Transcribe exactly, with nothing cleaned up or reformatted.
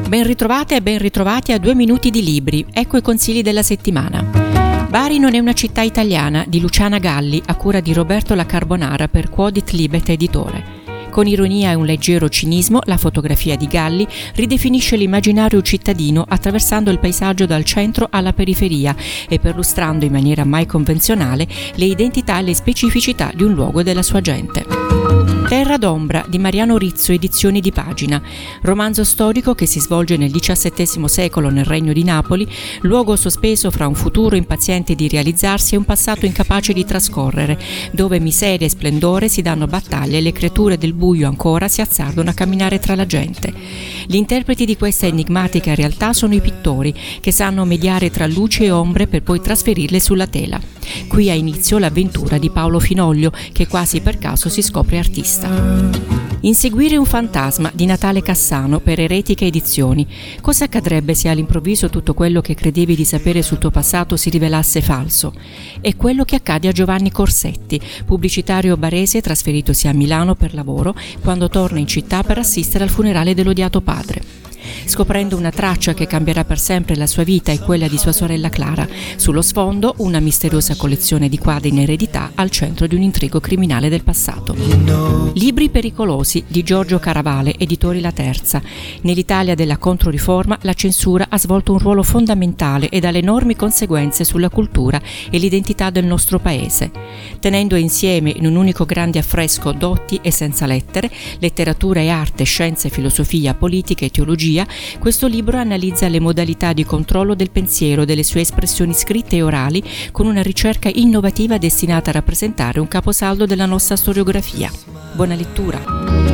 Ben ritrovate e ben ritrovati a Due Minuti di Libri, ecco i consigli della settimana. Bari non è una città italiana di Luciana Galli, a cura di Roberto La Carbonara per Quodit Libet Editore. Con ironia e un leggero cinismo, la fotografia di Galli ridefinisce l'immaginario cittadino attraversando il paesaggio dal centro alla periferia e perlustrando in maniera mai convenzionale le identità e le specificità di un luogo e della sua gente. Terra d'ombra di Mariano Rizzo, edizioni di Pagina, romanzo storico che si svolge nel diciassettesimo secolo nel Regno di Napoli, luogo sospeso fra un futuro impaziente di realizzarsi e un passato incapace di trascorrere, dove miseria e splendore si danno battaglia e le creature del buio ancora si azzardano a camminare tra la gente. Gli interpreti di questa enigmatica realtà sono i pittori, che sanno mediare tra luce e ombre per poi trasferirle sulla tela. Qui ha inizio l'avventura di Paolo Finoglio, che quasi per caso si scopre artista. Inseguire un fantasma di Natale Cassano per Eretica Edizioni. Cosa accadrebbe se all'improvviso tutto quello che credevi di sapere sul tuo passato si rivelasse falso? È quello che accade a Giovanni Corsetti, pubblicitario barese trasferitosi a Milano per lavoro, quando torna in città per assistere al funerale dell'odiato padre. Scoprendo una traccia che cambierà per sempre la sua vita e quella di sua sorella Clara, sullo sfondo una misteriosa collezione di quadri in eredità al centro di un intrigo criminale del passato. Libri pericolosi di Giorgio Caravale, editori La Terza. Nell'Italia della Controriforma la censura ha svolto un ruolo fondamentale ed ha enormi conseguenze sulla cultura e l'identità del nostro paese. Tenendo insieme in un unico grande affresco dotti e senza lettere, letteratura e arte, scienze, filosofia, politica e teologia, questo libro analizza le modalità di controllo del pensiero, delle sue espressioni scritte e orali, con una ricerca innovativa destinata a rappresentare un caposaldo della nostra storiografia. Buona lettura!